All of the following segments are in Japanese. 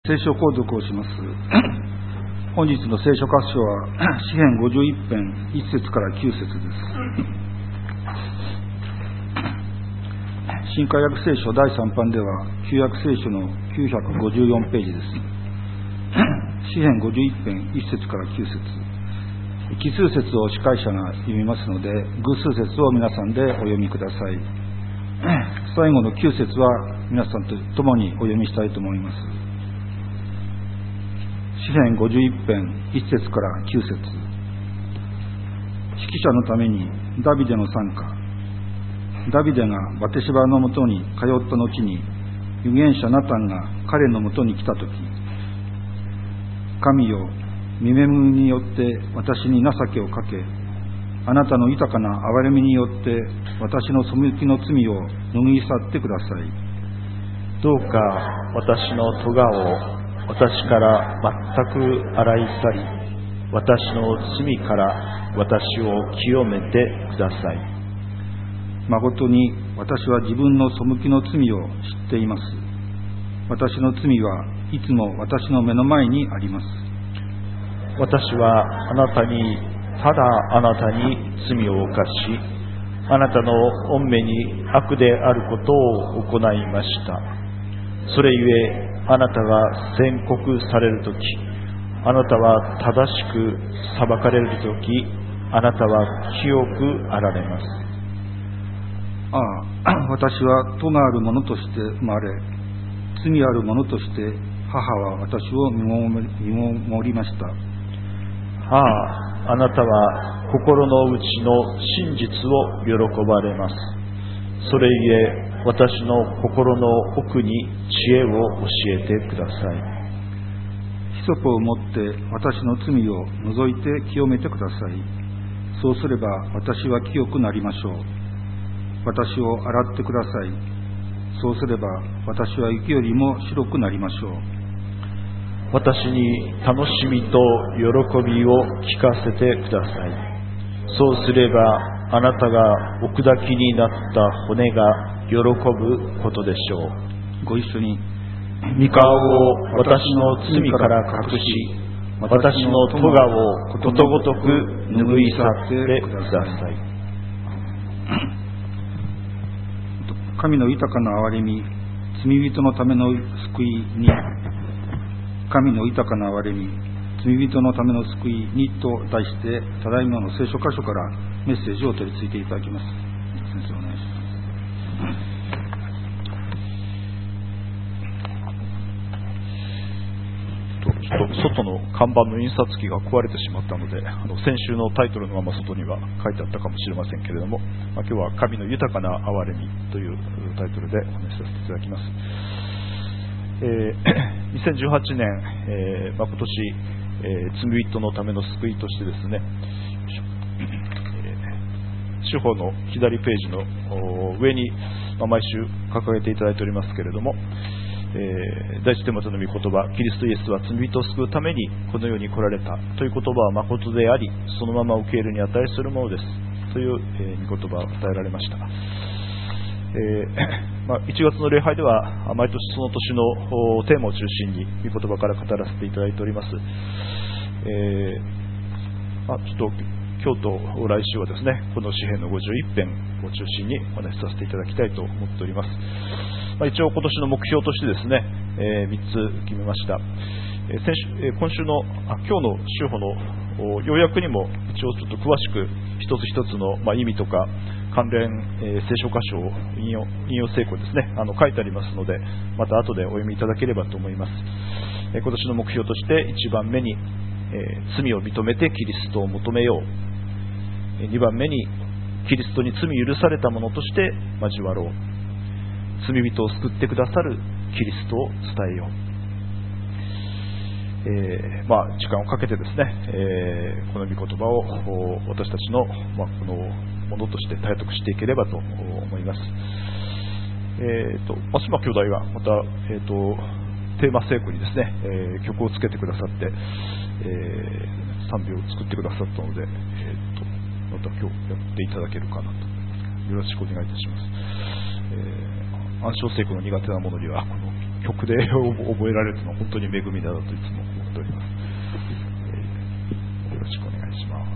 聖書購読をします。本日の聖書箇所は詩編51編1節から9節です。新海訳聖書第3版では旧約聖書の954ページです。詩編51編1節から9節、奇数節を司会者が読みますので、偶数節を皆さんでお読みください。最後の9節は皆さんと共にお読みしたいと思います。詩編51編1節から9節、指揮者のためにダビデの賛歌。ダビデがバテシバのもとに通った後に、預言者ナタンが彼のもとに来たとき、神よ、見恵みによって私に情けをかけ、あなたの豊かな憐れみによって私の背きの罪を拭い去ってください。 どうか私の咎を私から全く洗い去り、私の罪から私を清めてください。 誠に私は自分の背きの罪を知っています。私の罪はいつも私の目の前にあります。 私はただあなたに罪を犯し、あなたの御目に悪であることを行いました。それゆえあなたが宣告されるとき、あなたは正しく裁かれるとき、あなたは清くあられます。 私は咎がある者として生まれ、罪ある者として母は私を見守りました。 あなたは心の内の真実を喜ばれます。それゆえ私の心の奥に知恵を教えてください。 ヒソプを持って私の罪を除いて清めてください。そうすれば私は清くなりましょう。私を洗ってください。そうすれば私は雪よりも白くなりましょう。 私に楽しみと喜びを聞かせてください。そうすればあなたがお砕きになった骨が喜ぶことでしょう。 ご一緒に。 御顔を私の罪から隠し、私の咎をことごとく拭い去ってください。 神の豊かな憐れみ、罪人のための救いに、神の豊かな憐れみ、罪人のための救いにと題して、ただいまの聖書箇所からメッセージを取り付いていただきます。先生お願いします。 外の看板の印刷機が壊れてしまったので、先週のタイトルのまま外には書いてあったかもしれませんけれども、今日は神の豊かな憐れみというタイトルでお話しさせていただきます。2018年、今年、罪人のための救いとしてですね、司法の左ページの上に毎週掲げていただいておりますけれども、第一テモテの御言葉、キリストイエスは罪人を救うためにこの世に来られたという言葉は誠であり、そのまま受け入れに値するものですという御言葉を与えられました。1月の礼拝では毎年その年のテーマを中心に御言葉から語らせていただいております。ちょっと今日と来週はですね、この詩編の51編を中心にお話しさせていただきたいと思っております。一応今年の目標としてですね、3つ決めました。今週の今日の週報の要約にも一応ちょっと詳しく一つ一つの意味とか関連聖書箇所を引用聖句ですね、書いてありますので、また後でお読みいただければと思います。今年の目標として1番目に、罪を認めてキリストを求めよう。2番目にキリストに罪許された者として交わろう。罪人を救ってくださるキリストを伝えよう。時間をかけてですね、この御言葉を私たちの、このものとして体得していければと思います。松島兄弟がまた、テーマ聖句にですね、曲をつけてくださって、賛美を作ってくださったので、また今日やっていただけるかなと。よろしくお願いいたします。暗唱聖句の苦手な者にはこの曲で覚えられるのは本当に恵みだといつも思っております。よろしくお願いします。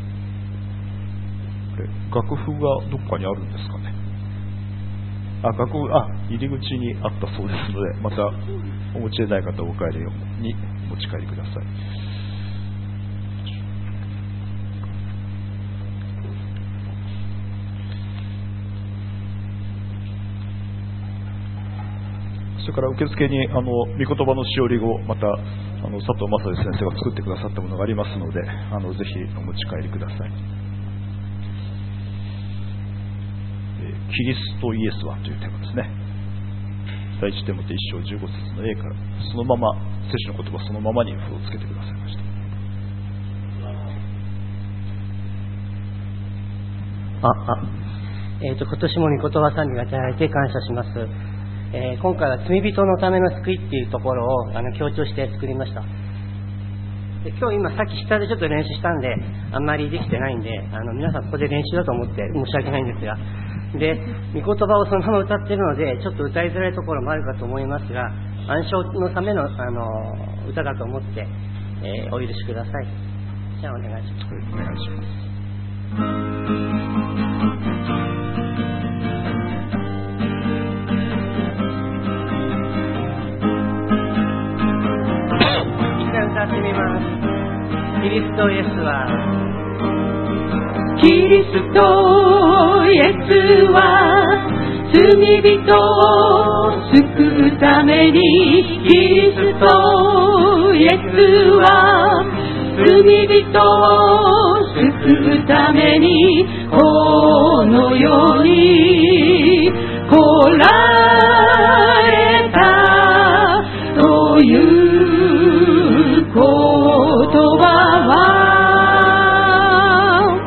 これ楽譜がどっかにあるんですかね。楽譜入り口にあったそうですので、またお持ちでない方はお帰りにお持ち帰りください。それから受付に御言葉のしおりをまた佐藤正義先生が作ってくださったものがありますので、ぜひお持ち帰りください。キリストイエスはというテーマですね。第一テモテ1章15節の A からそのまま聖書の言葉そのままに符をつけてくださいました。 今年も御言葉賛美がいただいて感謝します。今回は罪人のための救いっていうところを強調して作りました。で今日今さっき下でちょっと練習したんであんまりできてないんで皆さんここで練習だと思って申し訳ないんですが、で御言葉をそのまま歌っているのでちょっと歌いづらいところもあるかと思いますが、暗唱のための歌だと思って、お許しください。じゃあお願いします。 お願いします。 歌ってみます。キリストイエスはキリストイエスは罪人を救うために、キリストイエスは罪人を救うためにこの世に来られたという言葉は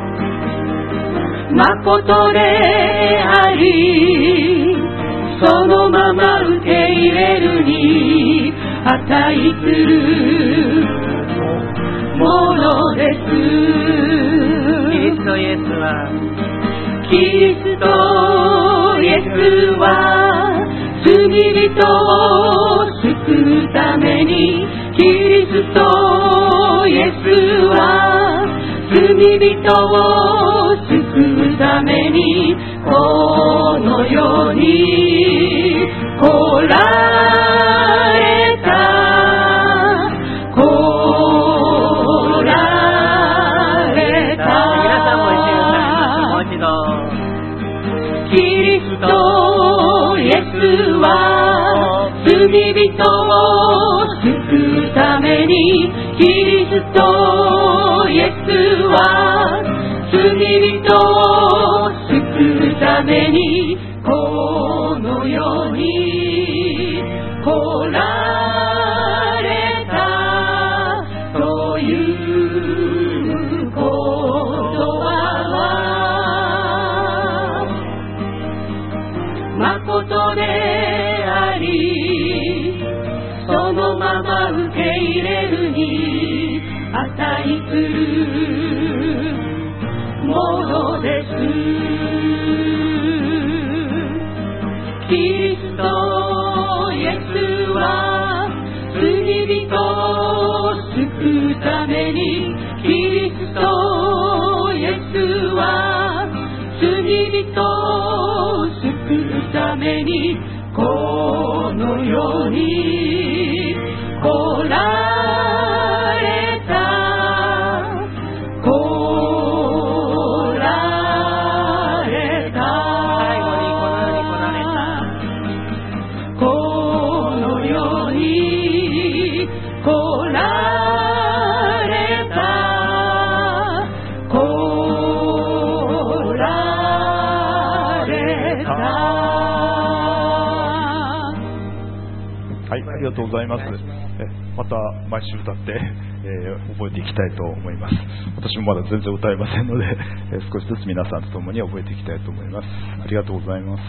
誠であり、そのまま受け入れるに値するものです。 キリストイエスはキリストイエスは罪人を救うために、キリストイエスは罪人を救うためにこの世に来られた、来られた。 皆さんも一緒に歌いましょう。もう一度。 キリストイエスは罪人を救うために、キリストイエスは罪人を救うためにこの世に来られたということは誠であり、そのまま受け入れるに値するものです。キリストイエスは罪人を救うために、キリストイエスは罪人を救うためにこの世に来られた、来られた、 最後にこの世に来られた、来られた。 はい、ありがとうございます。また毎週歌って、覚えていきたいと思います。私もまだ全然歌えませんので、少しずつ皆さんと共に覚えていきたいと思います。ありがとうございます。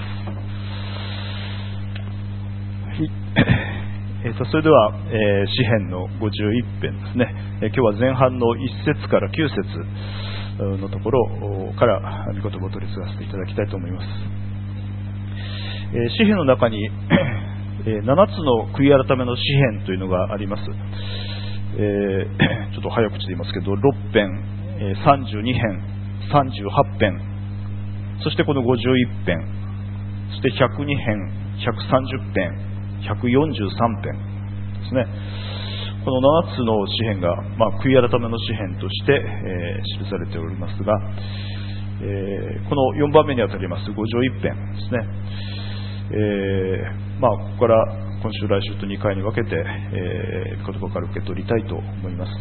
はい、それでは、詩編の51編ですね。今日は前半の1節から9節のところから御言葉を取り継がせていただきたいと思います。詩編の中に 7つの悔い改めの詩篇というのがあります。ちょっと早口で言いますけど、6編、32編、38編、そしてこの51編、そして102編、130編、143編ですね。この7つの詩篇が、悔い改めの詩篇として、記されておりますが、この4番目にあたります51編ですね。ここから今週来週と2回に分けて、御言葉から受け取りたいと思います。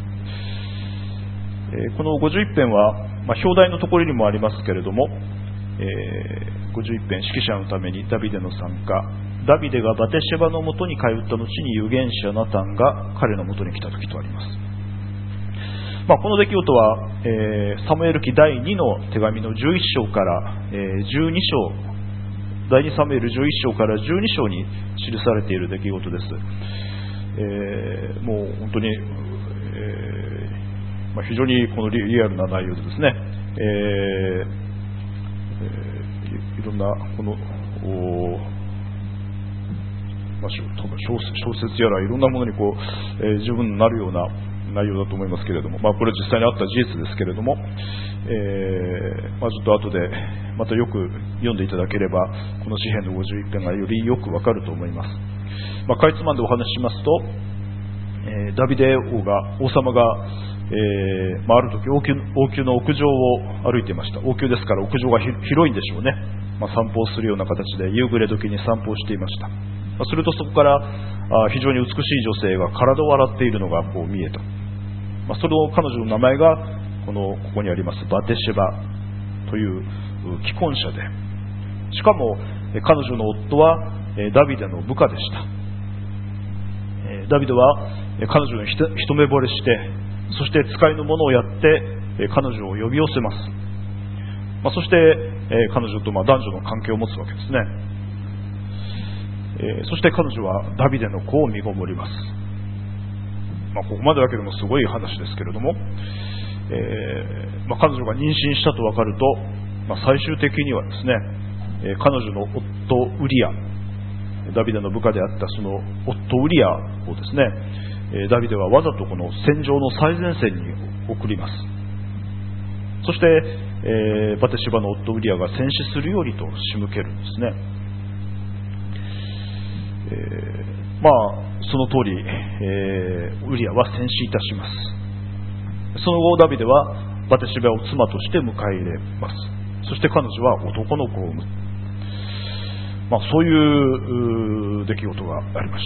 この51編は、表題のところにもありますけれども、51編、指揮者のためにダビデの参加、ダビデがバテシェバのもとに通った後に預言者ナタンが彼のもとに来た時とあります。この出来事は、サムエル記第2の手紙の11章から12章、第2サムエル11章から12章に記されている出来事です。もう本当に、非常にこのリアルな内容でですね、いろんなこの小説やらいろんなものに十分になるような内容だと思いますけれども、これは実際にあった事実ですけれども、ちょっと後でまたよく読んでいただければこの詩篇の51編がよりよくわかると思います。かいつまんでお話ししますと、ダビデ王様が、ある時王宮の屋上を歩いていました。王宮ですから屋上が広いんでしょうね。散歩をするような形で夕暮れ時に散歩をしていました。するとそこから非常に美しい女性が体を洗っているのが見えた。その彼女の名前がここにありますバテシェバという既婚者で、しかも彼女の夫はダビデの部下でした。ダビデは彼女に一目惚れして、そして使いの者をやって彼女を呼び寄せます。そして彼女と男女の関係を持つわけですね。そして彼女はダビデの子を身ごもります。ここまでだけでもすごい話ですけれども、彼女が妊娠したと分かると、最終的にはですね、彼女の夫ウリア、ダビデの部下であったその夫ウリアをですね、ダビデはわざとこの戦場の最前線に送ります。そして、バテシバの夫ウリアが戦死するようにと仕向けるんですね。その通り、ウリアは戦死いたします。その後ダビデはバテシバを妻として迎え入れます。そして彼女は男の子を産む。そういう出来事がありました。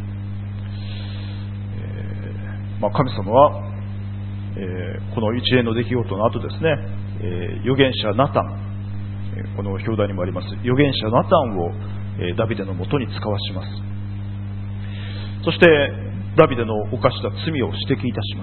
神様は、この一連の出来事の後ですね、預言者ナタン、この表題にもあります預言者ナタンをダビデのもとに使わします。そしてダビデの犯した罪を指摘いたします。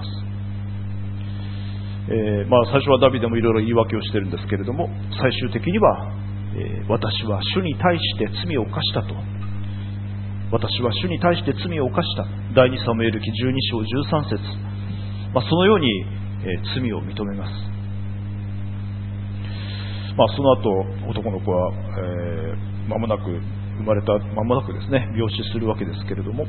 最初はダビデもいろいろ言い訳をしているんですけれども、最終的には、私は主に対して罪を犯したと、私は主に対して罪を犯した、第2サムエル記12章13節、そのように、罪を認めます。その後男の子は、間もなく生まれた間もなくですね、病死するわけですけれども、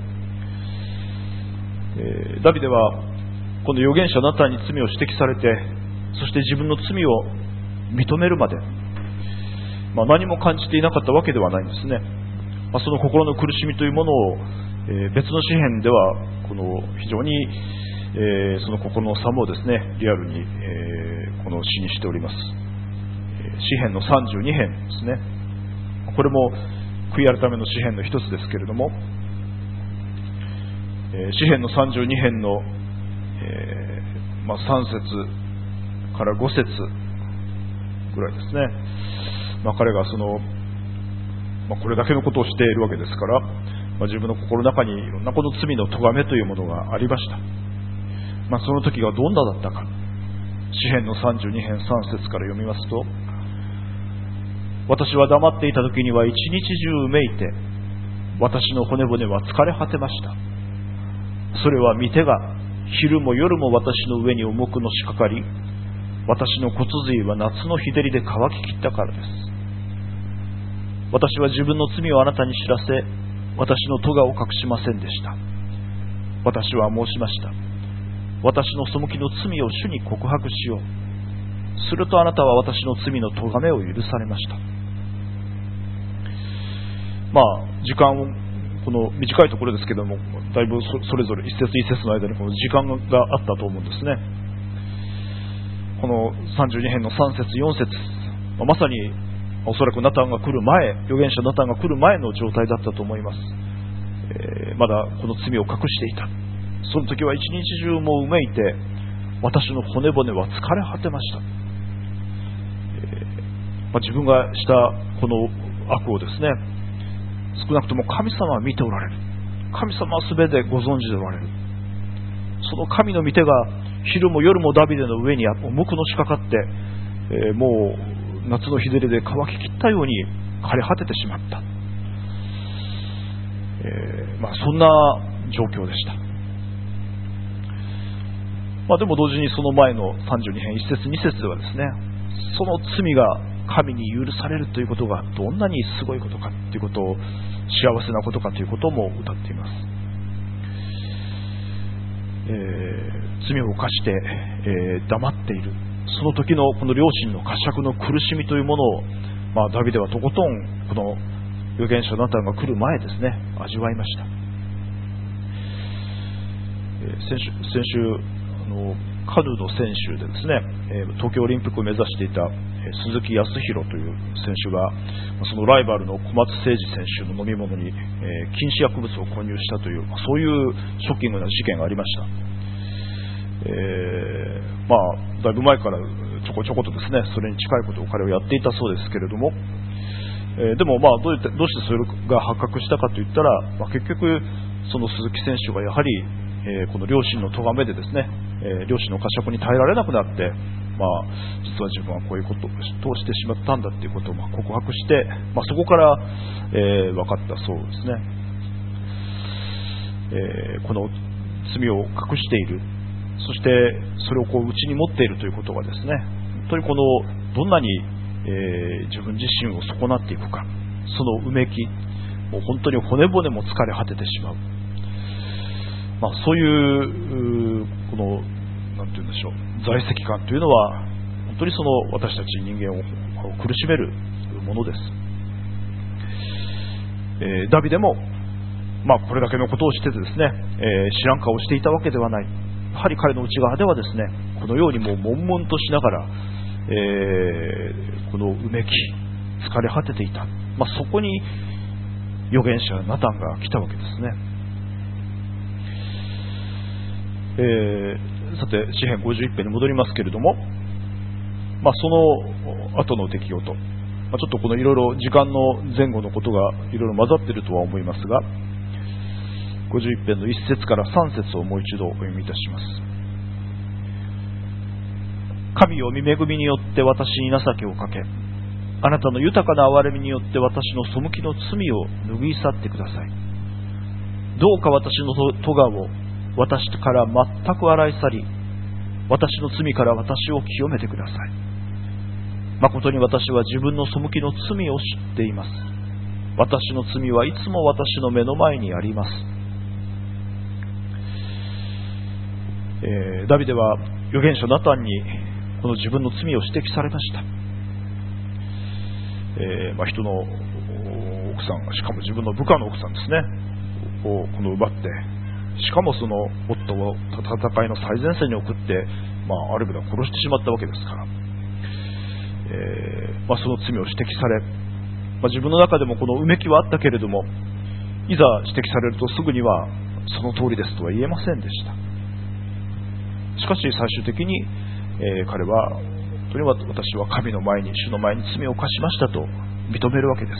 ダビデはこの預言者ナタンに罪を指摘されて、そして自分の罪を認めるまで、何も感じていなかったわけではないんですね。その心の苦しみというものを、別の詩篇ではこの非常に、その心の寒をですね、リアルに、この詩にしております。詩篇の32編ですね。これも悔い改めの詩篇の一つですけれども、詩篇の32編の、3節から5節ぐらいですね。彼がこれだけのことをしているわけですから、自分の心の中にいろんなこの罪の咎めというものがありました。その時がどんなだったか、詩篇の32編3節から読みますと、私は黙っていた時には一日中うめいて、私の骨々は疲れ果てました。それは御手が昼も夜も私の上に重くのしかかり、私の骨髄は夏の日照りで乾ききったからです。私は自分の罪をあなたに知らせ、 私の咎を隠しませんでした。私は申しました。私の背きの罪を主に告白しよう。するとあなたは私の罪の咎めを許されました。時間をこの短いところですけども、だいぶそれぞれ一節一節の間にこの時間があったと思うんですね。この32編の3節4節、まさにおそらくナタンが来る前、預言者ナタンが来る前の状態だったと思います。まだこの罪を隠していた。その時は一日中もうめいて、私の骨骨は疲れ果てました。自分がしたこの悪をですね、少なくとも神様は見ておられる。神様は全てご存知でおられる。その神の御手が昼も夜もダビデの上に無垢のしかかって、もう夏の日照りで乾ききったように枯れ果ててしまった。そんな状況でした。でも同時にその前の32編1節2節ではですね、その罪が神に許されるということがどんなにすごいことかということを、幸せなことかということも歌っています。罪を犯して、黙っているその時のこの両親の呵責の苦しみというものを、ダビデはとことんこの預言者ナタンが来る前ですね、味わいました。先週カヌーの選手でですね、東京オリンピックを目指していた鈴木康弘という選手が、そのライバルの小松誠司選手の飲み物に禁止薬物を混入したという、そういうショッキングな事件がありました。だいぶ前からちょこちょことですね、それに近いことを彼はやっていたそうですけれども、でもどうしてそれが発覚したかといったら、結局その鈴木選手がやはりこの両親の咎めでですね、両親の呵責に耐えられなくなって、実は自分はこういうことをしてしまったんだということを告白して、そこから、分かったそうですね。この罪を隠している、そしてそれを内に持っているということがですね、本当にどんなに、自分自身を損なっていくか、そのうめき、もう本当に骨骨も疲れ果ててしまう。そういうなんて言うんでしょう、在籍感というのは本当に私たち人間を苦しめるものです。ダビデもこれだけのことをしてですね、知らん顔をしていたわけではない。やはり彼の内側ではですね、このようにもう悶々としながら、このうめき疲れ果てていた。そこに預言者ナタンが来たわけですね。さて詩編51編に戻りますけれども、その後の出来事、ちょっとこのいろいろ時間の前後のことがいろいろ混ざっているとは思いますが、51編の1節から3節をもう一度お読みいたします。神よ、御恵みによって私に情けをかけ、あなたの豊かな憐れみによって私の背きの罪を拭い去ってください。どうか私の咎を私から全く洗い去り、私の罪から私を清めてください。誠に私は自分の背きの罪を知っています。私の罪はいつも私の目の前にあります。ダビデは預言者ナタンにこの自分の罪を指摘されました。人の奥さん、しかも自分の部下の奥さんですね、を奪って、しかもその夫を戦いの最前線に送って、ある意味では殺してしまったわけですから、その罪を指摘され、自分の中でもこのうめきはあったけれども、いざ指摘されるとすぐにはその通りですとは言えませんでした。しかし最終的に、彼は本当に私は神の前に、主の前に罪を犯しましたと認めるわけです。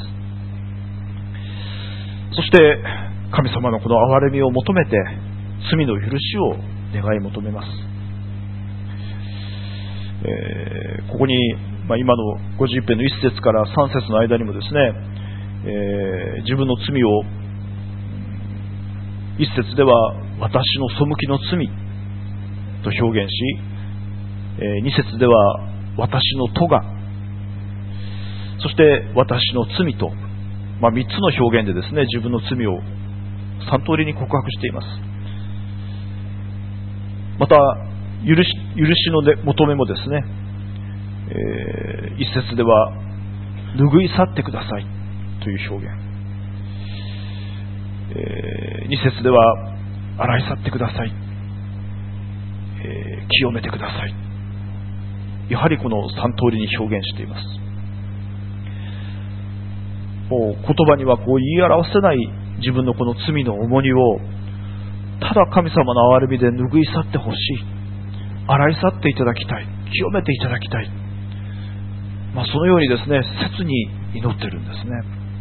そして神様のこの憐れみを求めて罪の許しを願い求めます。ここに、今の51編の1節から3節の間にもですね、自分の罪を1節では私の背きの罪と表現し、2節では私の咎、そして私の罪と 3つの表現でですね、自分の罪を3通りに告白しています。また許しの求めもですね、一節では拭い去ってくださいという表現、二節では洗い去ってください、清めてください。やはりこの3通りに表現しています。もう言葉にはこう言い表せない自分のこの罪の重荷を、ただ神様の憐れみで拭い去ってほしい、洗い去っていただきたい、清めていただきたい、そのようにですね、切に祈ってるんですね。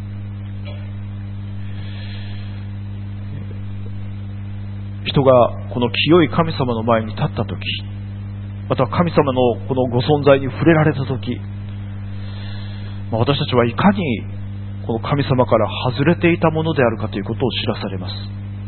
人がこの清い神様の前に立ったとき、また神様のこのご存在に触れられたとき、私たちはいかにこの神様から外れていたものであるかということを知らされます。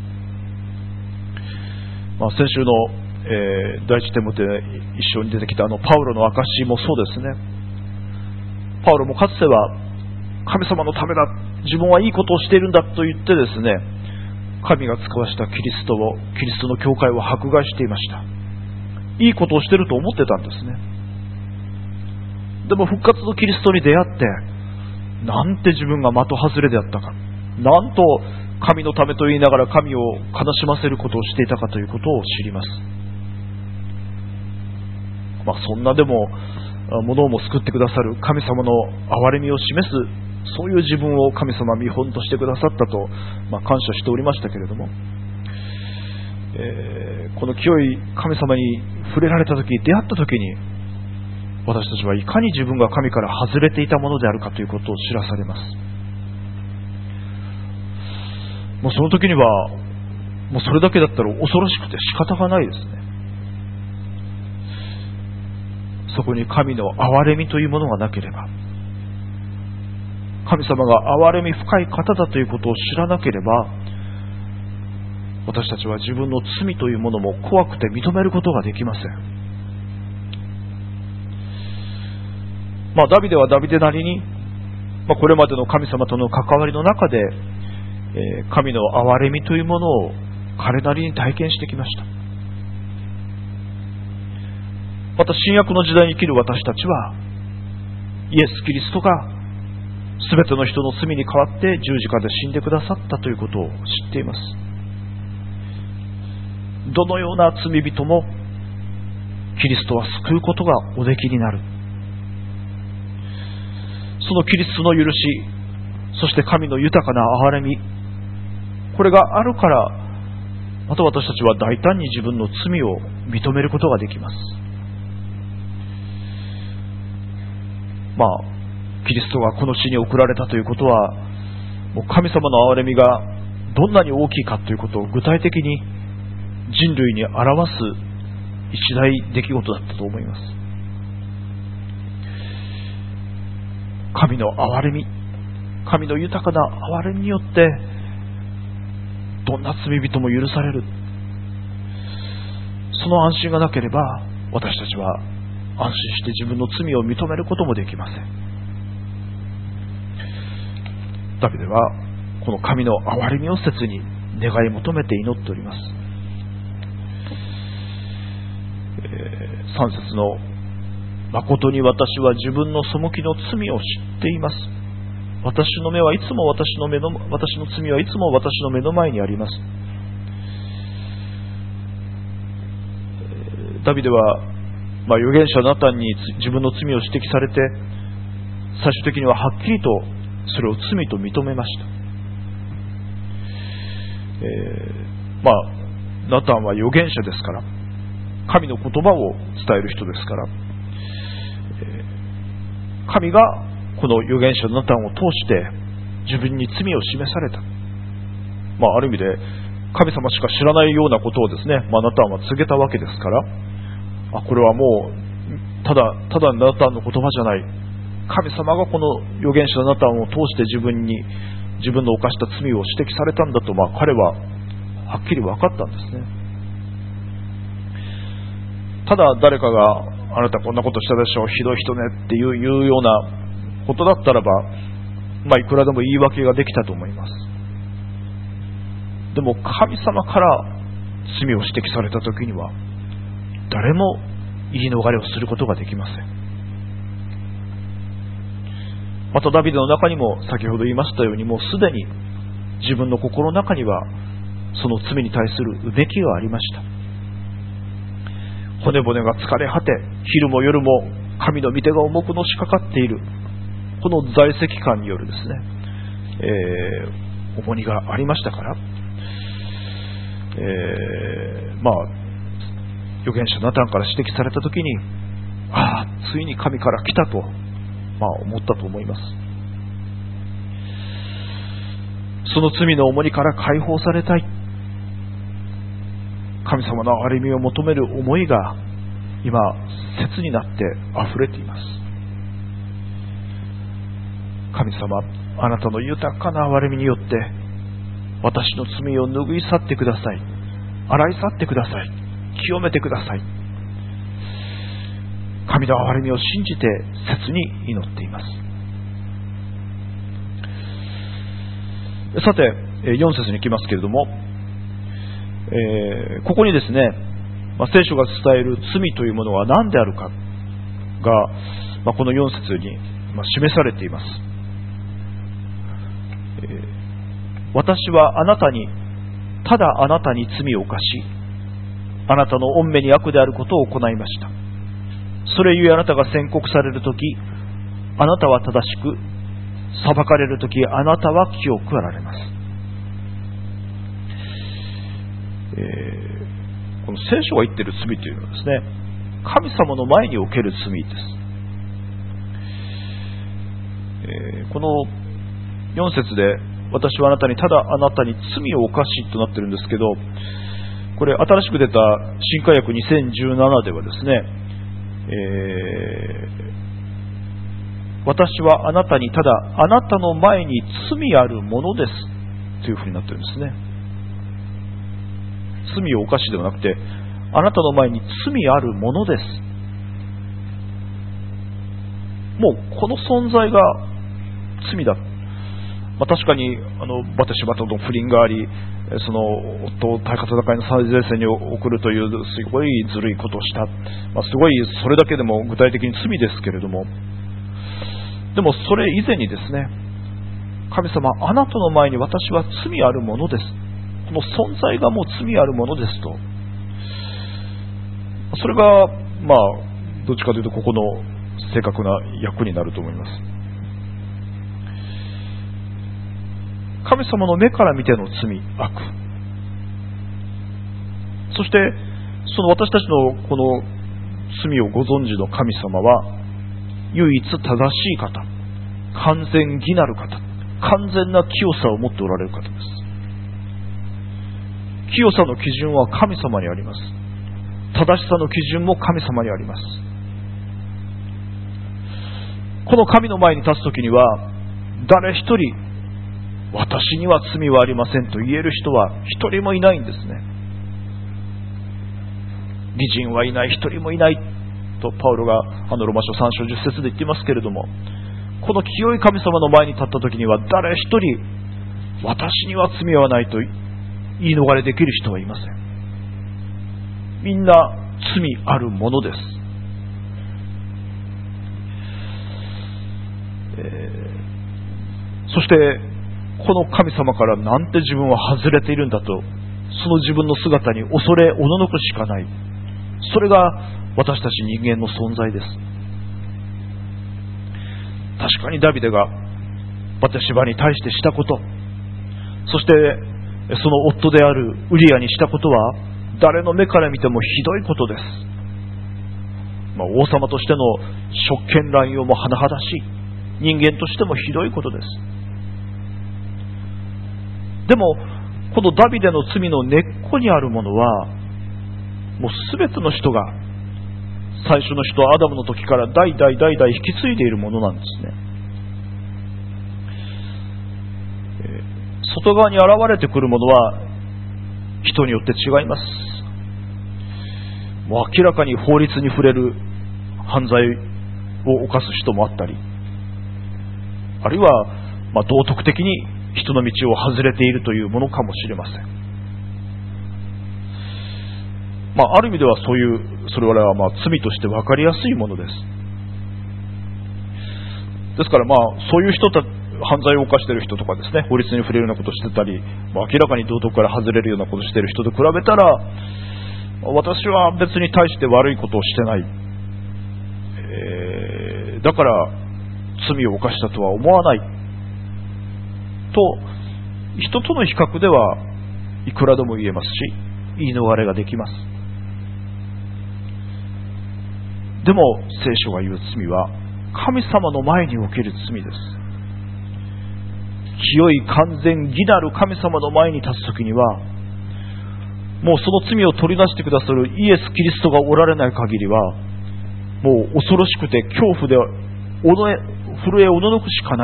先週の、第一テモテ一緒に出てきたパウロの証もそうですね。パウロもかつては神様のためだ、自分はいいことをしているんだと言ってですね、神が使わしたキリストの教会を迫害していました。いいことをしていると思ってたんですね。でも復活のキリストに出会って、なんて自分が的外れであったか、なんと神のためと言いながら神を悲しませることをしていたかということを知ります。そんなでも物をも救ってくださる神様の憐れみを示す、そういう自分を神様は見本としてくださったと、感謝しておりましたけれども、この清い神様に触れられたとき、出会ったときに、私たちはいかに自分が神から外れていたものであるかということを知らされます。もうその時にはもうそれだけだったら恐ろしくて仕方がないですね。そこに神の憐れみというものがなければ、神様が憐れみ深い方だということを知らなければ、私たちは自分の罪というものも怖くて認めることができません。ダビデはダビデなりに、これまでの神様との関わりの中で、神の憐れみというものを彼なりに体験してきました。また新約の時代に生きる私たちは、イエス・キリストが全ての人の罪に代わって十字架で死んでくださったということを知っています。どのような罪人もキリストは救うことがおできになる。そのキリストの許し、そして神の豊かな憐れみ、これがあるから、また私たちは大胆に自分の罪を認めることができます。キリストがこの地に送られたということは、もう神様の憐れみがどんなに大きいかということを具体的に人類に表す一大出来事だったと思います。神の憐れみ、神の豊かな憐れみによってどんな罪人も許される。その安心がなければ、私たちは安心して自分の罪を認めることもできません。ダビデはこの神の憐れみを切に願い求めて祈っております。3節の誠に私は自分の背きの罪を知っています。私の罪はいつも私の目の前にあります。ダビデは、預言者ナタンに自分の罪を指摘されて、最終的にははっきりとそれを罪と認めました。ナタンは預言者ですから、神の言葉を伝える人ですから、神がこの預言者ナタンを通して自分に罪を示された。ある意味で神様しか知らないようなことをですね、ナタンは告げたわけですから、これはもうただナタンの言葉じゃない、神様がこの預言者ナタンを通して自分の犯した罪を指摘されたんだと、彼ははっきり分かったんですね。ただ誰かがあなたこんなことしたでしょう、ひどい人ねっていうようなことだったらば、 いくらでも言い訳ができたと思います。でも神様から罪を指摘された時には誰も言い逃れをすることができません。またダビデの中にも先ほど言いましたように、もうすでに自分の心の中にはその罪に対するうめきがありました。骨々が疲れ果て、昼も夜も神の御手が重くのしかかっている、この在籍感によるですね、重荷がありましたから、預言者ナタンから指摘されたときに、ついに神から来たと、思ったと思います。その罪の重荷から解放されたい、神様の憐れみを求める思いが今切になって溢れています。神様、あなたの豊かな憐れみによって私の罪を拭い去ってください、洗い去ってください、清めてください。神の憐れみを信じて切に祈っています。さて4節に行きますけれども、ここにですね、聖書が伝える罪というものは何であるかが、この4節に示されています。私はあなたに、ただあなたに罪を犯し、あなたの御目に悪であることを行いました。それゆえあなたが宣告されるとき、あなたは正しく、裁かれるとき、あなたは清くあられます。この聖書が言っている罪というのはですね、神様の前における罪です。この4節で、私はあなたに、ただあなたに罪を犯しとなっているんですけど、これ新しく出た新化訳2017ではですね、私はあなたに、ただあなたの前に罪あるものですというふうになっているんですね。罪を犯しではなくて、あなたの前に罪あるものです。もうこの存在が罪だ。確かにバテシバとの不倫があり、その夫を大火戦いの最前線に送るというすごいずるいことをした、すごいそれだけでも具体的に罪ですけれども、でもそれ以前にですね、神様、あなたの前に私は罪あるものです、この存在がもう罪あるものですと、それがどっちかというとここの正確な訳になると思います。神様の目から見ての罪、悪、そしてその私たちのこの罪をご存知の神様は唯一正しい方、完全義なる方、完全な清さを持っておられる方です。清さの基準は神様にあります。正しさの基準も神様にあります。この神の前に立つときには、誰一人私には罪はありませんと言える人は一人もいないんですね。義人はいない、一人もいないとパウロがロマ書3章10節で言っていますけれども、この清い神様の前に立った時には誰一人私には罪はないと言い逃れできる人はいません。みんな罪あるものです。そしてこの神様からなんて自分は外れているんだと、その自分の姿に恐れおののくしかない。それが私たち人間の存在です。確かにダビデがバテシバに対してしたこと、そしてその夫であるウリアにしたことは誰の目から見てもひどいことです。王様としての職権乱用も甚だしい、人間としてもひどいことです。でもこのダビデの罪の根っこにあるものは、もう全ての人が最初の人アダムの時から代々引き継いでいるものなんですね。外側に現れてくるものは人によって違います。もう明らかに法律に触れる犯罪を犯す人もあったり、あるいは道徳的に人の道を外れているというものかもしれません。ある意味ではそれは罪として分かりやすいものです。ですからそういう人た犯罪を犯している人とかですね、法律に触れるようなことをしてたり、明らかに道徳から外れるようなことをしている人と比べたら、私は別に対して悪いことをしてない、だから罪を犯したとは思わないと、人との比較ではいくらでも言えますし、言い逃れができます。でも聖書が言う罪は神様の前における罪です。清い完全義なる神様の前に立つときには、もうその罪を取り出してくださるイエス・キリストがおられない限りは、もう恐ろしくて恐怖で震えおののくしかない。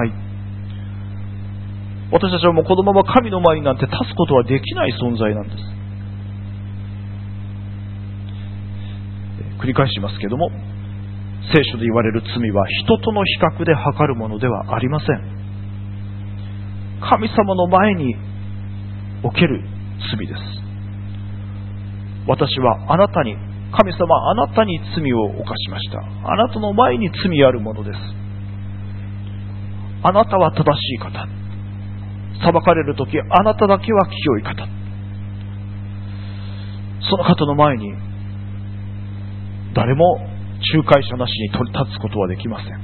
私たちはもうこのまま神の前になんて立つことはできない存在なんです。繰り返しますけども、聖書で言われる罪は人との比較で測るものではありません。神様の前における罪です。私はあなたに、神様はあなたに罪を犯しました。あなたの前に罪あるものです。あなたは正しい方。裁かれるときあなただけは清い方。その方の前に誰も仲介者なしに立つことはできません。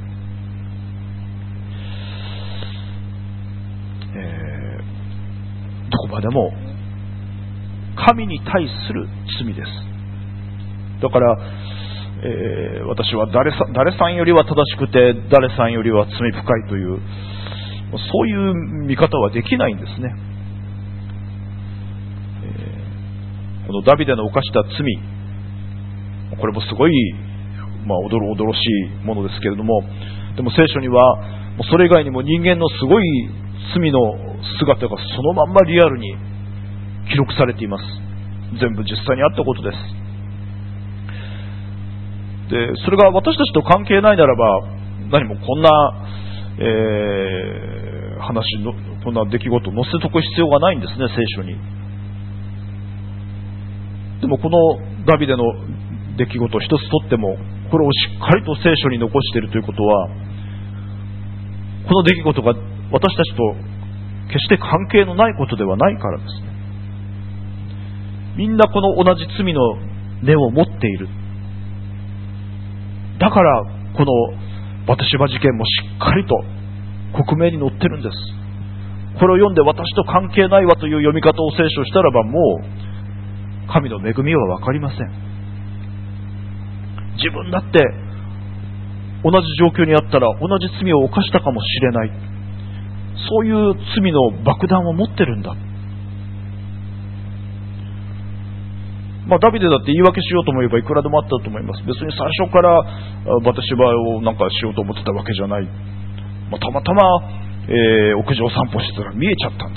どこまでも神に対する罪です。だから、私は誰さんよりは正しくて誰さんよりは罪深いというそういう見方はできないんですね。このダビデの犯した罪、これもすごい、おどろしいものですけれども、でも聖書にはもうそれ以外にも人間のすごい罪の姿がそのまんまリアルに記録されています。全部実際にあったことです。で、それが私たちと関係ないならば、何もこんな、話のこんな出来事を載せとく必要がないんですね、聖書に。でもこのダビデの出来事一つとっても、これをしっかりと聖書に残しているということは、この出来事が私たちと決して関係のないことではないからですね。みんなこの同じ罪の根を持っている。だからこのバテシバ事件もしっかりと克明に載ってるんです。これを読んで私と関係ないわという読み方を聖書したらば、もう神の恵みは分かりません。自分だって同じ状況にあったら同じ罪を犯したかもしれない、そういう罪の爆弾を持ってるんだ。ダビデだって言い訳しようと思えばいくらでもあったと思います。別に最初からバテシバをなんかしようと思ってたわけじゃない。たまたま、屋上散歩してたら見えちゃったんだ。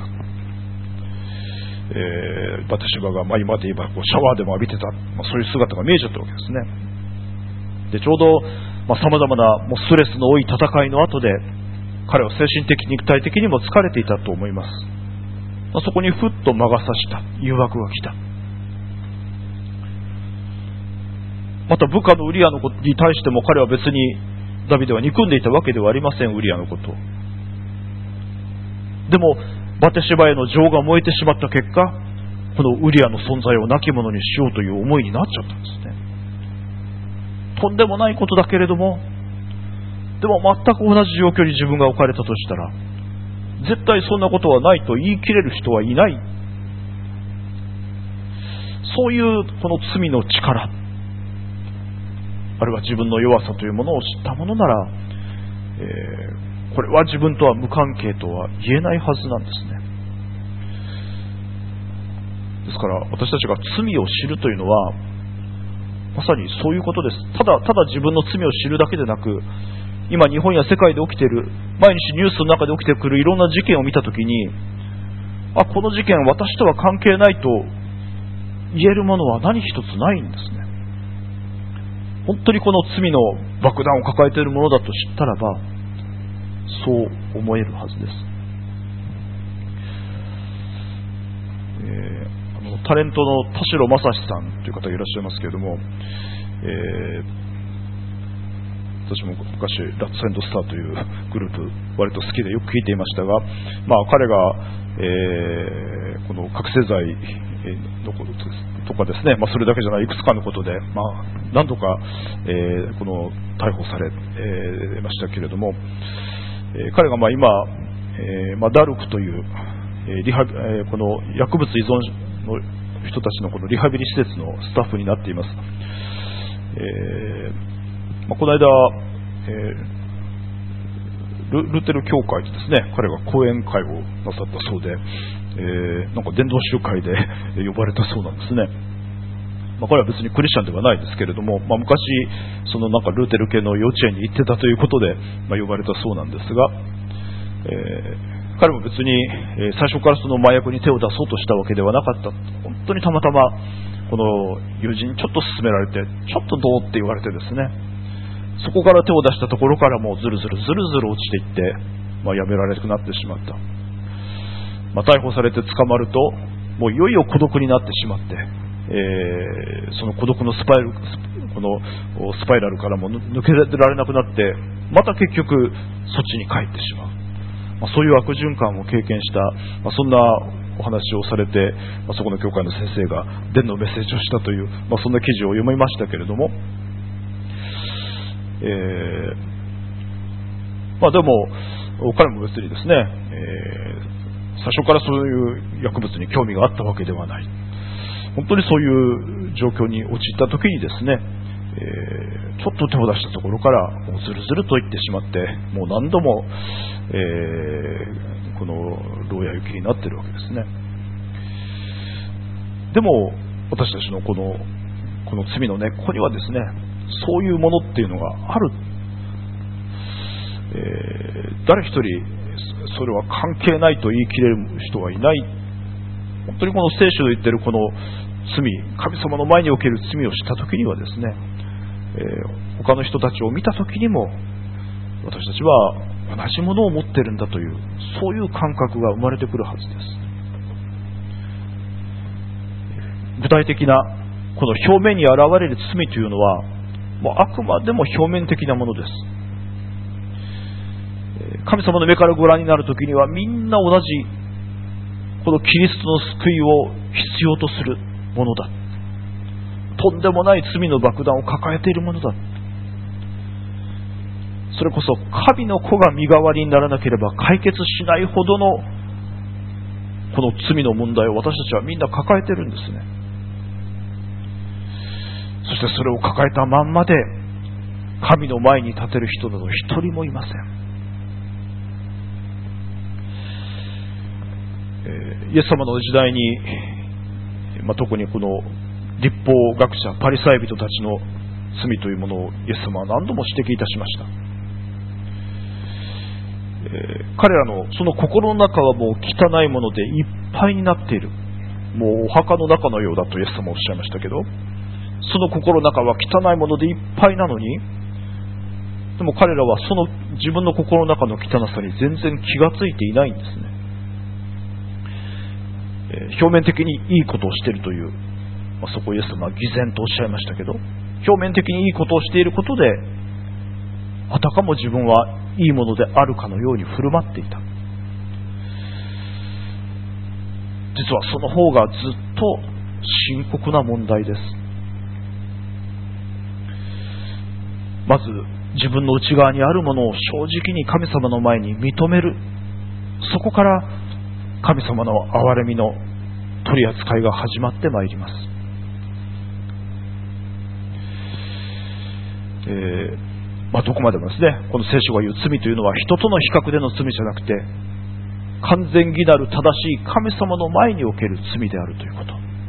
バテシバが、今で言えばシャワーでも浴びてた、そういう姿が見えちゃったわけですね。で、ちょうど様々なもうストレスの多い戦いの後で、彼は精神的肉体的にも疲れていたと思います。そこにふっと魔が差した誘惑が来た。また部下のウリアのことに対しても彼は別にダビデは憎んでいたわけではありません、ウリアのこと。でもバテシバへの情が燃えてしまった結果、このウリアの存在を亡き者にしようという思いになっちゃったんですね。とんでもないことだけれども、でも全く同じ状況に自分が置かれたとしたら、絶対そんなことはないと言い切れる人はいない。そういうこの罪の力、あるいは自分の弱さというものを知ったものなら、これは自分とは無関係とは言えないはずなんですね。ですから私たちが罪を知るというのはまさにそういうことです。ただ自分の罪を知るだけでなく、今日本や世界で起きている、毎日ニュースの中で起きてくるいろんな事件を見たときに、この事件私とは関係ないと言えるものは何一つないんですね。本当にこの罪の爆弾を抱えているものだと知ったらば、そう思えるはずです。 タレントの田代正史さんという方がいらっしゃいますけれども、私も昔ラッツ&スターというグループ割と好きでよく聞いていましたが、彼が、この覚醒剤のこととかですね、それだけじゃないいくつかのことで、何度か、この逮捕され、ましたけれども、彼が今、ダルクという、この薬物依存の人たちのこのリハビリ施設のスタッフになっています。この間、ルテル教会でですね、彼が講演会をなさったそうで、なんか伝道集会で呼ばれたそうなんですね。これは別にクリスチャンではないですけれども、昔そのなんかルーテル系の幼稚園に行ってたということで、呼ばれたそうなんですが、彼も別に、最初からその麻薬に手を出そうとしたわけではなかった。本当にたまたまこの友人にちょっと勧められて、ちょっとどうって言われてですね、そこから手を出したところからもうずるずる落ちていって、やめられなくなってしまった。逮捕されて捕まると、もういよいよ孤独になってしまって、その孤独のスパイラルからも抜けられなくなって、また結局そっちに帰ってしまう。そういう悪循環を経験した、そんなお話をされて、そこの教会の先生が伝のメッセージをしたという、そんな記事を読みましたけれども、でも彼も別にですね、最初からそういう薬物に興味があったわけではない。本当にそういう状況に陥った時にですね、ちょっと手を出したところからもうずるずるといってしまって、もう何度も、この牢屋行きになっているわけですね。でも私たちのこの罪の根っこにはですね、そういうものっていうのがある。誰一人それは関係ないと言い切れる人はいない。本当にこの聖書で言っているこの罪、神様の前における罪をした時にはですね、他の人たちを見た時にも私たちは同じものを持っているんだという、そういう感覚が生まれてくるはずです。具体的なこの表面に現れる罪というのはもうあくまでも表面的なものです。神様の目からご覧になるときにはみんな同じこのキリストの救いを必要とするものだ。とんでもない罪の爆弾を抱えているものだ。それこそ神の子が身代わりにならなければ解決しないほどのこの罪の問題を私たちはみんな抱えているんですね。そしてそれを抱えたまんまで神の前に立てる人など一人もいません。イエス様の時代に、特にこの律法学者パリサイ人たちの罪というものをイエス様は何度も指摘いたしました。彼らのその心の中はもう汚いものでいっぱいになっている。もうお墓の中のようだとイエス様はおっしゃいましたけど、その心の中は汚いものでいっぱいなのに、でも彼らはその自分の心の中の汚さに全然気がついていないんですね。表面的にいいことをしているという、そこイエス様は偽善とおっしゃいましたけど、表面的にいいことをしていることであたかも自分はいいものであるかのように振る舞っていた。実はその方がずっと深刻な問題です。まず自分の内側にあるものを正直に神様の前に認める。そこから神様の憐れみの取り扱いが始まってまいります。どこまでもですね、この聖書が言う罪というのは人との比較での罪じゃなくて、完全義なる正しい神様の前における罪であるということ。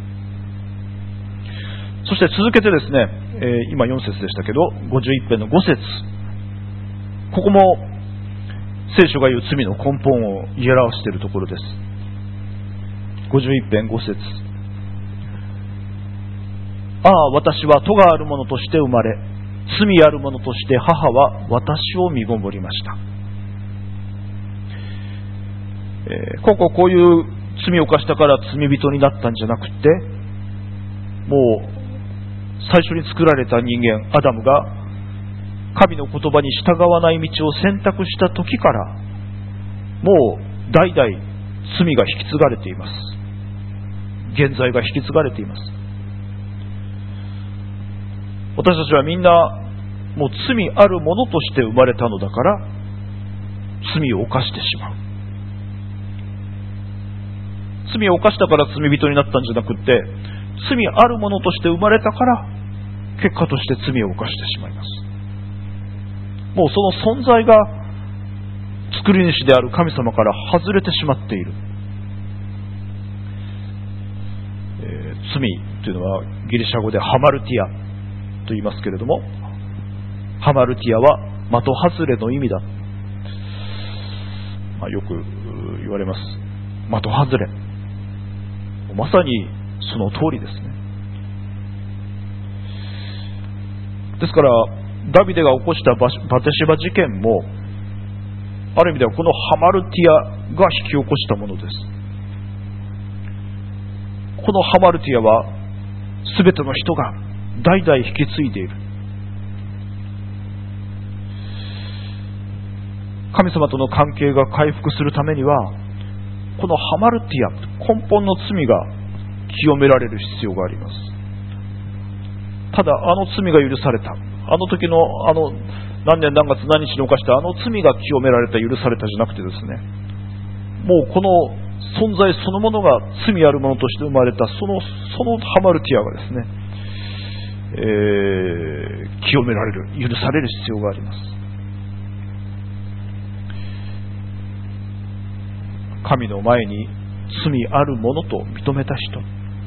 そして続けてですね、今4節でしたけど、51編の5節、ここも聖書が言う罪の根本を言い表しているところです。51編5節、ああ、私は咎ある者として生まれ、罪ある者として母は私を身ごもりました。こういう罪を犯したから罪人になったんじゃなくて、もう最初に作られた人間アダムが神の言葉に従わない道を選択した時から、もう代々罪が引き継がれています。現在が引き継がれています。私たちはみんなもう罪あるものとして生まれたのだから、罪を犯してしまう。罪を犯したから罪人になったんじゃなくって、罪あるものとして生まれたから結果として罪を犯してしまいます。もうその存在が作り主である神様から外れてしまっている。罪というのはギリシャ語でハマルティアと言いますけれども、ハマルティアは的外れの意味だ、よく言われます。的外れ、まさにその通りですね。ですからダビデが起こしたバテシバ事件も、ある意味ではこのハマルティアが引き起こしたものです。このハマルティアは全ての人が代々引き継いでいる。神様との関係が回復するためには、このハマルティア、根本の罪が清められる必要があります。ただあの罪が許された、あの時の何年何月何日に犯したあの罪が清められた、許されたじゃなくてですね、もうこの存在そのものが罪あるものとして生まれたそのハマルティアがですね、清められる、許される必要があります。神の前に罪あるものと認めた人、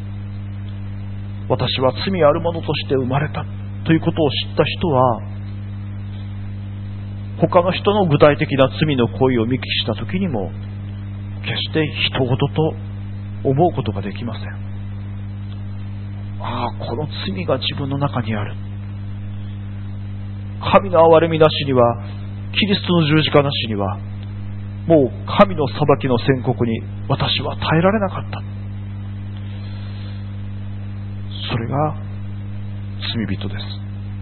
私は罪あるものとして生まれたということを知った人は、他の人の具体的な罪の行為を見聞きしたときにも決して人事と思うことができません。この罪が自分の中にある。神の憐れみなしには、キリストの十字架なしには、もう神の裁きの宣告に私は耐えられなかった。それが罪人です。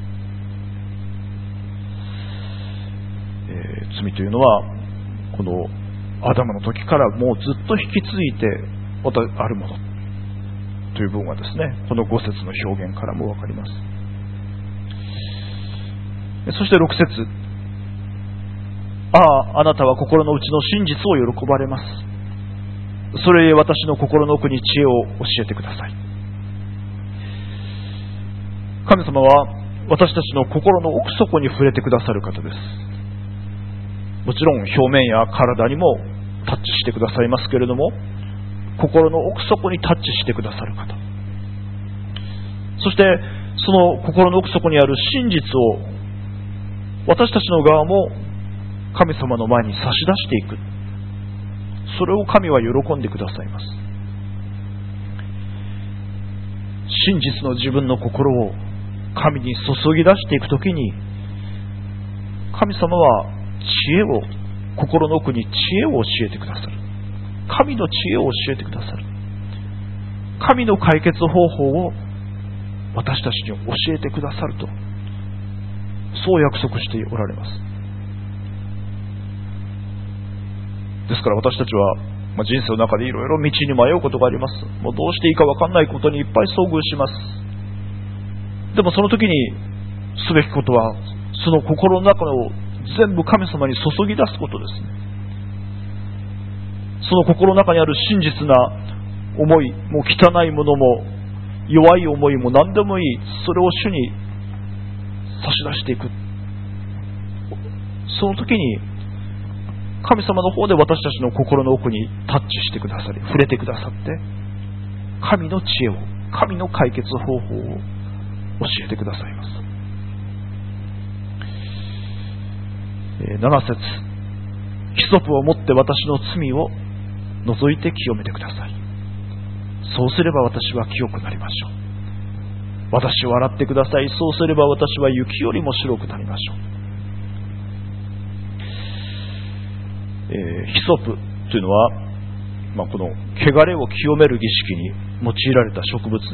罪というのはこのアダムの時からもうずっと引き継いであるものという部分はですね、この5節の表現からもわかります。そして6節、あなたは心の内の真実を喜ばれます。それゆえ私の心の奥に知恵を教えてください。神様は私たちの心の奥底に触れてくださる方です。もちろん表面や体にもタッチしてくださいますけれども、心の奥底にタッチしてくださる方、そしてその心の奥底にある真実を私たちの側も神様の前に差し出していく、それを神は喜んでくださいます。真実の自分の心を神に注ぎ出していくときに、神様は知恵を、心の奥に知恵を教えてくださる。神の知恵を教えてくださる。神の解決方法を私たちに教えてくださると、そう約束しておられます。ですから私たちは、人生の中でいろいろ道に迷うことがあります。もうどうしていいか分かんないことにいっぱい遭遇します。でもその時にすべきことは、その心の中を全部神様に注ぎ出すことですね。その心の中にある真実な思い、もう汚いものも弱い思いも何でもいい、それを主に差し出していく。その時に神様の方で私たちの心の奥にタッチしてくださり、触れてくださって、神の知恵を、神の解決方法を教えてくださいます。7節、ヒソプを持って私の罪を除いて清めてください。そうすれば私は清くなりましょう。私を洗ってください。そうすれば私は雪よりも白くなりましょう。ヒソプというのは、 この汚れを清める儀式に用いられた植物です。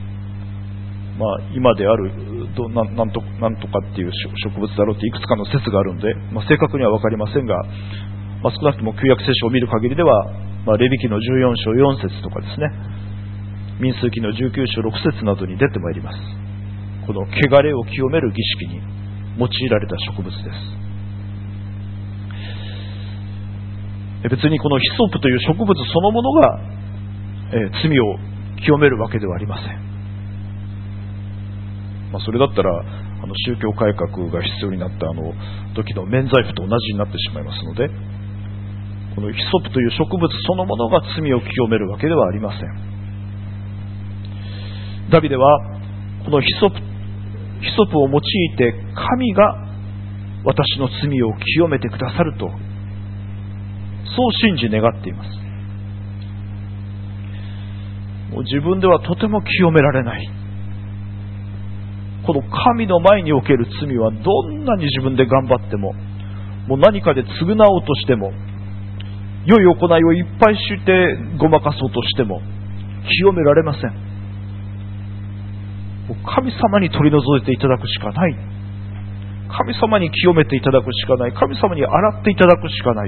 今であるなんとかっていう植物だろうっていくつかの説があるので、正確には分かりませんが、少なくとも旧約聖書を見る限りでは、レビ記の14章4節とかですね、民数記の19章6節などに出てまいります。この汚れを清める儀式に用いられた植物です。別にこのヒソップという植物そのものが、罪を清めるわけではありません。それだったら宗教改革が必要になった時の免罪符と同じになってしまいますので、このヒソップという植物そのものが罪を清めるわけではありません。ダビデはこのヒソップを用いて神が私の罪を清めてくださると、そう信じ願っています。もう自分ではとても清められない。この神の前における罪はどんなに自分で頑張っても、もう何かで償おうとしても、良い行いをいっぱいしてごまかそうとしても清められません。もう神様に取り除いていただくしかない。神様に清めていただくしかない。神様に洗っていただくしかない。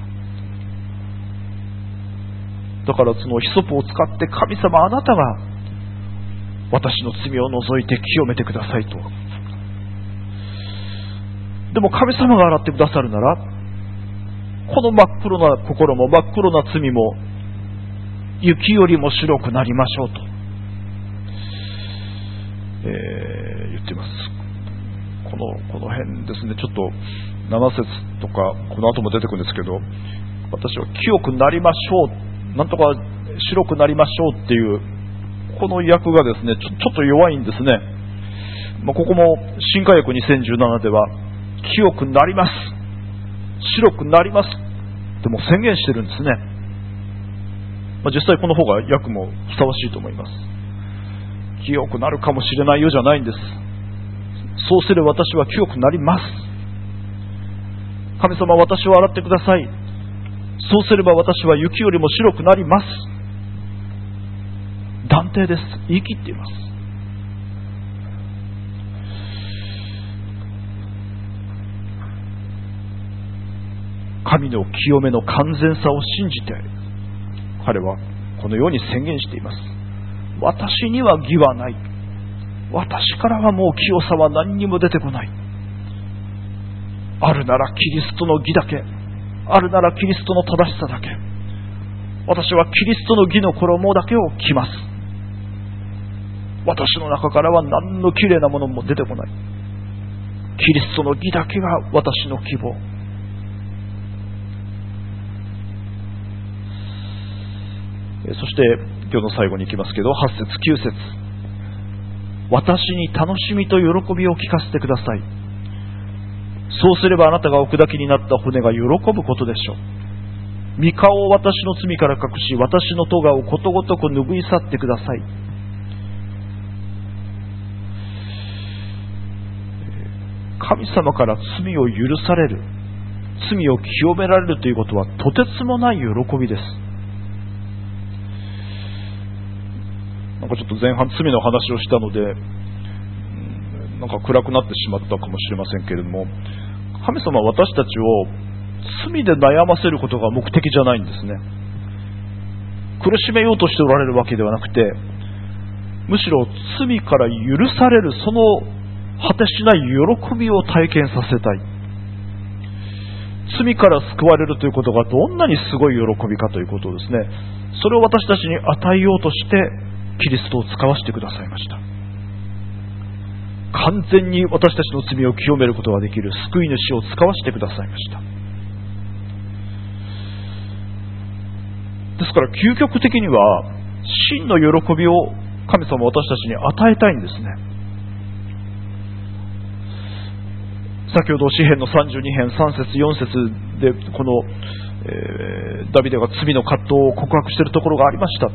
だからそのヒソップを使って、神様あなたが私の罪を除いて清めてくださいと。でも神様が洗ってくださるなら、この真っ黒な心も真っ黒な罪も雪よりも白くなりましょうと、言っています。この辺ですね、ちょっと7節とかこの後も出てくるんですけど、私は清くなりましょう、なんとか白くなりましょうっていうこの訳がですね、ちょっと弱いんですね。ここも新化訳2017では清くなります、白くなりますってもう宣言してるんですね。実際この方が訳もふさわしいと思います。清くなるかもしれないよじゃないんです。そうすれば私は清くなります。神様、私を洗ってください。そうすれば私は雪よりも白くなります。断定です。言い切っています。神の清めの完全さを信じて、彼はこのように宣言しています。私には義はない。私からはもう清さは何にも出てこない。あるならキリストの義だけ、あるならキリストの正しさだけ。私はキリストの義の衣だけを着ます。私の中からは何の綺麗なものも出てこない。キリストの義だけが私の希望。そして今日の最後に行きますけど、8節9節、私に楽しみと喜びを聞かせてください。そうすればあなたがお砕きになった骨が喜ぶことでしょう。御顔を私の罪から隠し、私の咎をことごとく拭い去ってください。神様から罪を許される、罪を清められるということはとてつもない喜びです。なんかちょっと前半罪の話をしたので、なんか暗くなってしまったかもしれませんけれども、神様は私たちを罪で悩ませることが目的じゃないんですね。苦しめようとしておられるわけではなくて、むしろ罪から許されるその果てしない喜びを体験させたい。罪から救われるということがどんなにすごい喜びかということをですね、それを私たちに与えようとしてキリストを使わせてくださいました。完全に私たちの罪を清めることができる救い主を使わせてくださいました。ですから究極的には真の喜びを神様は私たちに与えたいんですね。先ほど詩編の32編3節4節でこの、ダビデが罪の葛藤を告白しているところがありました。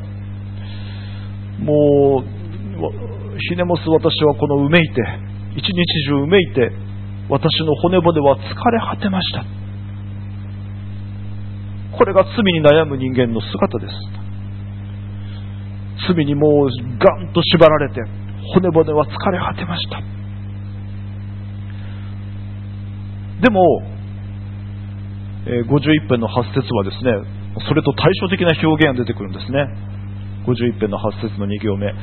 もうひねもす私はこのうめいて、一日中うめいて、私の骨骨は疲れ果てました。 これが罪に悩む人間の姿です。罪にもうガンと縛られて骨骨は疲れ果てました。でも51編の8節はですね、それと対照的な表現が出てくるんですね。51編の8節の2行目、8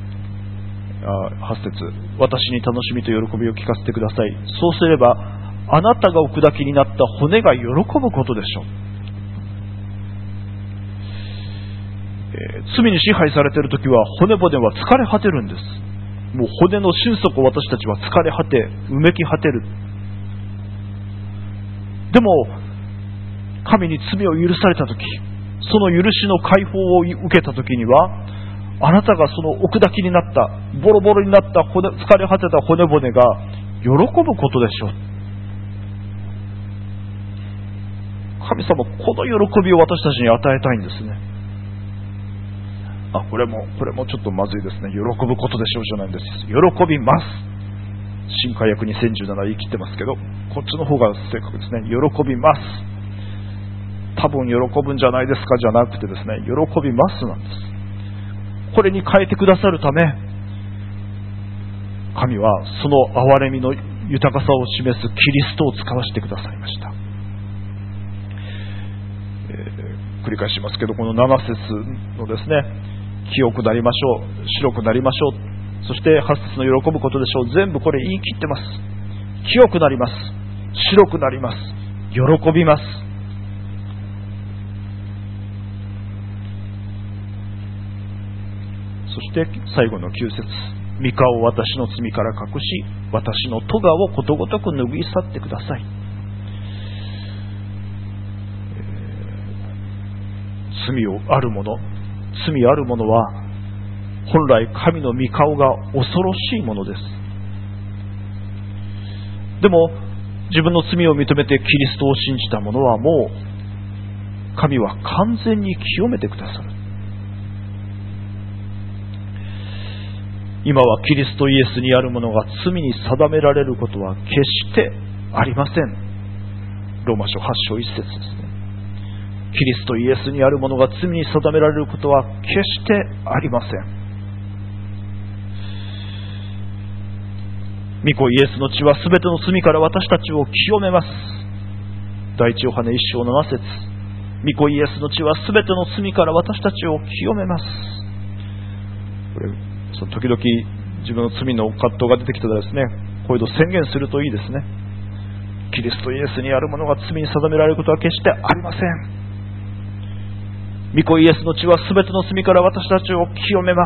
節、私に楽しみと喜びを聞かせてください。そうすればあなたがお砕きになった骨が喜ぶことでしょう。罪に支配されているときは骨骨は疲れ果てるんです。もう骨の心底私たちは疲れ果て、うめき果てる。でも神に罪を許されたとき、その許しの解放を受けたときには、あなたがそのお砕きになった、ボロボロになった疲れ果てた骨骨が喜ぶことでしょう。神様、この喜びを私たちに与えたいんですね。これもちょっとまずいですね。喜ぶことでしょうじゃないんです。喜びます。新海約2017言い切ってますけど、こっちの方が正確ですね。喜びます。多分喜ぶんじゃないですかじゃなくてですね、喜びますなんです。これに変えてくださるため、神はその憐れみの豊かさを示すキリストを使わせてくださいました。繰り返しますけど、この7節のですね、清くなりましょう、白くなりましょう、そして8節の喜ぶことでしょう、全部これ言い切ってます。清くなります、白くなります、喜びます。そして最後の9節、御顔を私の罪から隠し、私の咎をことごとく拭い去ってください。罪あるものは本来神の御顔が恐ろしいものです。でも自分の罪を認めてキリストを信じた者はもう神は完全に清めてくださる。今はキリストイエスにあるものが罪に定められることは決してありません。ローマ書8章1節ですね。キリストイエスにあるものが罪に定められることは決してありません。御子イエスの血はすべての罪から私たちを清めます。第一ヨハネ1章7節、御子イエスの血はすべての罪から私たちを清めます。これ時々自分の罪の葛藤が出てきたらですね、こういうの宣言するといいですね。キリストイエスにあるものが罪に定められることは決してありません。御子イエスの血はすべての罪から私たちを清めます。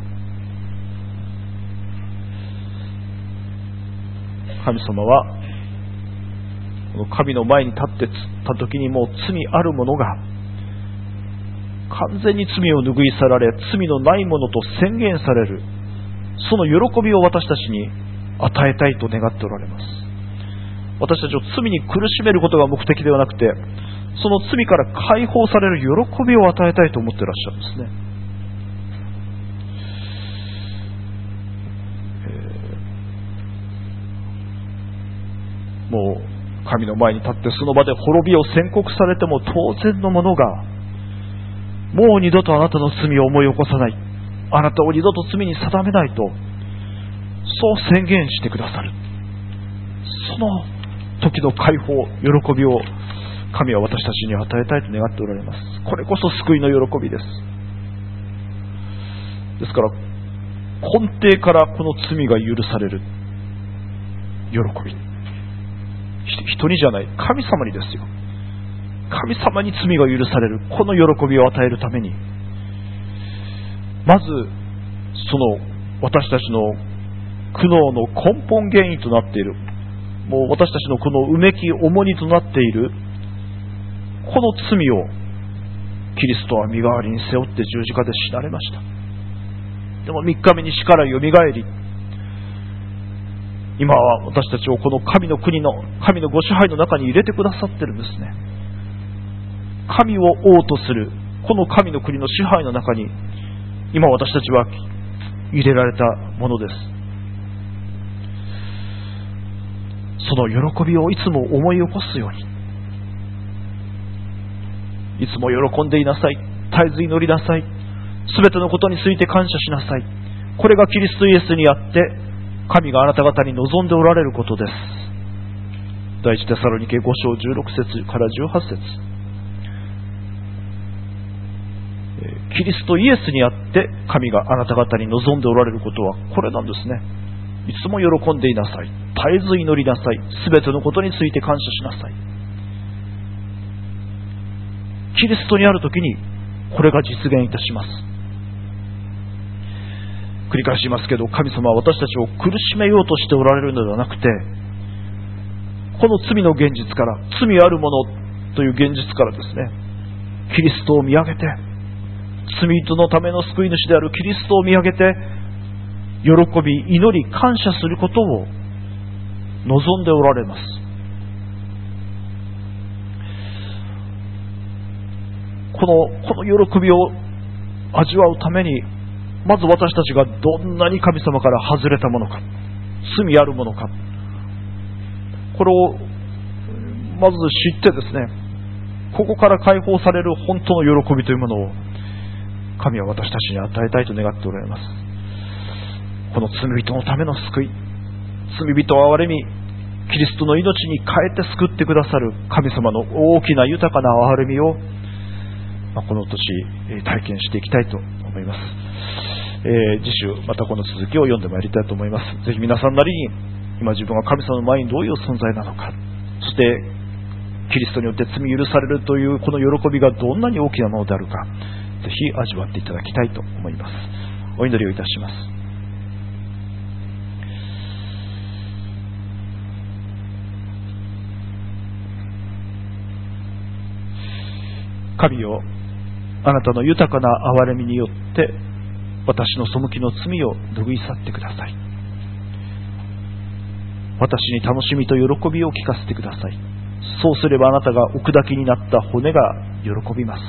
神様はこの神の前に立ってた時にもう罪あるものが完全に罪を拭い去られ、罪のないものと宣言される、その喜びを私たちに与えたいと願っておられます。私たちを罪に苦しめることが目的ではなくて、その罪から解放される喜びを与えたいと思っていらっしゃるんですね。もう神の前に立ってその場で滅びを宣告されても当然のものが、もう二度とあなたの罪を思い起こさない、あなたを二度と罪に定めないと、そう宣言してくださる。その時の解放、喜びを神は私たちに与えたいと願っておられます。これこそ救いの喜びです。ですから根底からこの罪が許される喜び、人にじゃない、神様にですよ。神様に罪が許されるこの喜びを与えるために、まずその私たちの苦悩の根本原因となっている、もう私たちのこのうめき重荷となっているこの罪をキリストは身代わりに背負って十字架で死なれました。でも3日目に死からよみがえり、今は私たちをこの神の国の神のご支配の中に入れてくださってるんですね。神を王とするこの神の国の支配の中に今私たちは入れられたものです。その喜びをいつも思い起こすように、 いつも喜んでいなさい。絶えず祈りなさい。すべてのことについて感謝しなさい。これがキリストイエスにあって神があなた方に望んでおられることです。第一テサロニケ5章16節から18節、キリストイエスにあって神があなた方に望んでおられることはこれなんですね。いつも喜んでいなさい。絶えず祈りなさい。すべてのことについて感謝しなさい。キリストにあるときにこれが実現いたします。繰り返しますけど、神様は私たちを苦しめようとしておられるのではなくて、この罪の現実から、罪あるものという現実からですね、キリストを見上げて、罪人のための救い主であるキリストを見上げて、喜び、祈り、感謝することを望んでおられます。この喜びを味わうために、まず私たちがどんなに神様から外れたものか、罪あるものか、これをまず知ってですね、ここから解放される本当の喜びというものを神は私たちに与えたいと願っておられます。この罪人のための救い、罪人を憐れみキリストの命に変えて救ってくださる神様の大きな豊かな憐れみを、この年体験していきたいと思います。次週またこの続きを読んでまいりたいと思います。ぜひ皆さんなりに今自分が神様の前にどういう存在なのか、そしてキリストによって罪許されるというこの喜びがどんなに大きなものであるか、ぜひ味わっていただきたいと思います。お祈りをいたします。神よ、あなたの豊かな憐れみによって私の背きの罪を拭い去ってください。私に楽しみと喜びを聞かせてください。そうすればあなたがお砕きになった骨が喜びます。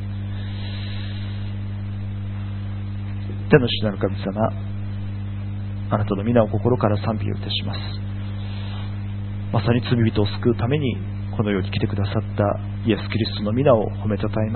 天の父なる神様、あなたの皆を心から賛美をいたします。まさに罪人を救うためにこの世に来てくださったイエス・キリストの皆を褒めたたえます。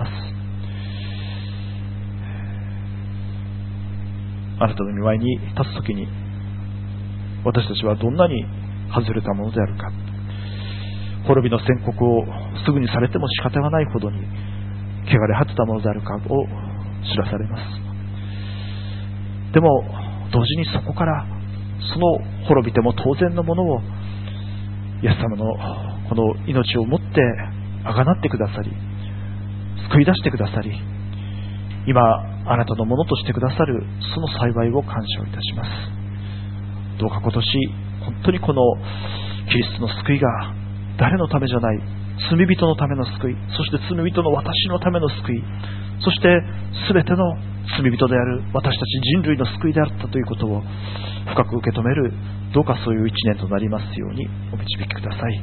あなたの御前に立つときに私たちはどんなに外れたものであるか、滅びの宣告をすぐにされても仕方がないほどに汚れ果てたものであるかを知らされます。でも同時にそこからその滅びても当然のものをイエス様のこの命をもってあがなってくださり、救い出してくださり、今あなたのものとしてくださるその幸いを感謝をいたします。どうか今年本当にこのキリストの救いが誰のためじゃない罪人のための救い、そして罪人の私のための救い、そして全ての罪人である私たち人類の救いであったということを深く受け止める、どうかそういう一年となりますようにお導きください。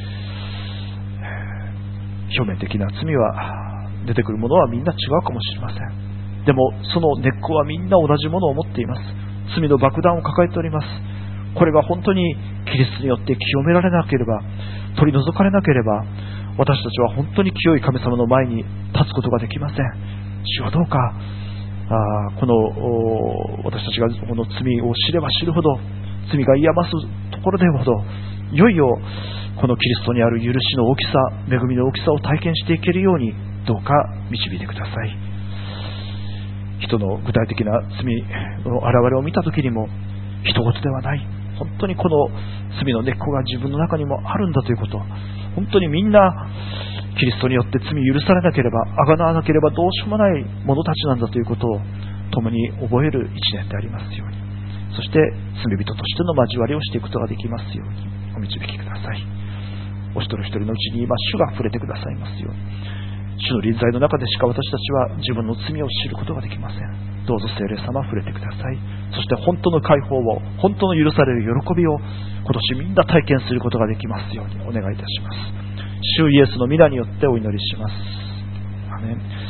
表面的な罪は出てくるものはみんな違うかもしれません。でもその根っこはみんな同じものを持っています。罪の爆弾を抱えております。これが本当にキリストによって清められなければ、取り除かれなければ、私たちは本当に清い神様の前に立つことができません。主はどうかこの私たちがこの罪を知れば知るほど、罪が癒ますところでほど、いよいよこのキリストにある許しの大きさ、恵みの大きさを体験していけるように、どうか導いてください。人の具体的な罪の現れを見たときにも、人事ではない、本当にこの罪の根っこが自分の中にもあるんだということ、本当にみんなキリストによって罪許されなければ、あがなわなければどうしようもない者たちなんだということを共に覚える一年でありますように、そして罪人としての交わりをしていくことができますようにお導きください。お一人一人のうちに今主が触れてくださいますように、主の臨在の中でしか私たちは自分の罪を知ることができません。どうぞ聖霊様触れてください。そして本当の解放を、本当の許される喜びを今年みんな体験することができますようにお願いいたします。主イエスの皆によってお祈りします。アメン。